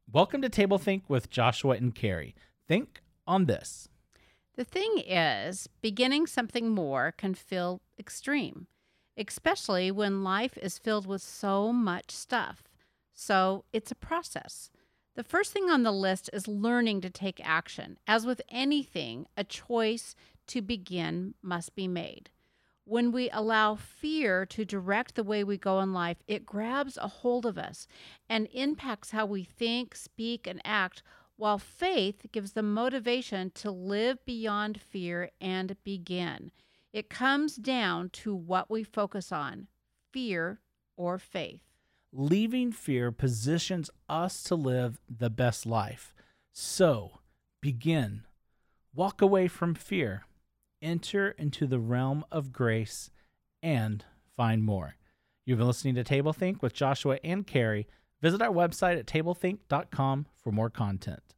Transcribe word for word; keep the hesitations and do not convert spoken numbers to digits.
Welcome to Table Think with Joshua and Carrie. Think on this. The thing is, beginning something more can feel extreme, especially when life is filled with so much stuff. So it's a process. The first thing on the list is learning to take action. As with anything, a choice to begin must be made. When we allow fear to direct the way we go in life, it grabs a hold of us and impacts how we think, speak, and act, while faith gives the motivation to live beyond fear and begin. It comes down to what we focus on, fear or faith. Leaving fear positions us to live the best life. So, begin. Walk away from fear. Enter into the realm of grace and find more. You've been listening to Table Think with Joshua and Carrie. Visit our website at table think dot com for more content.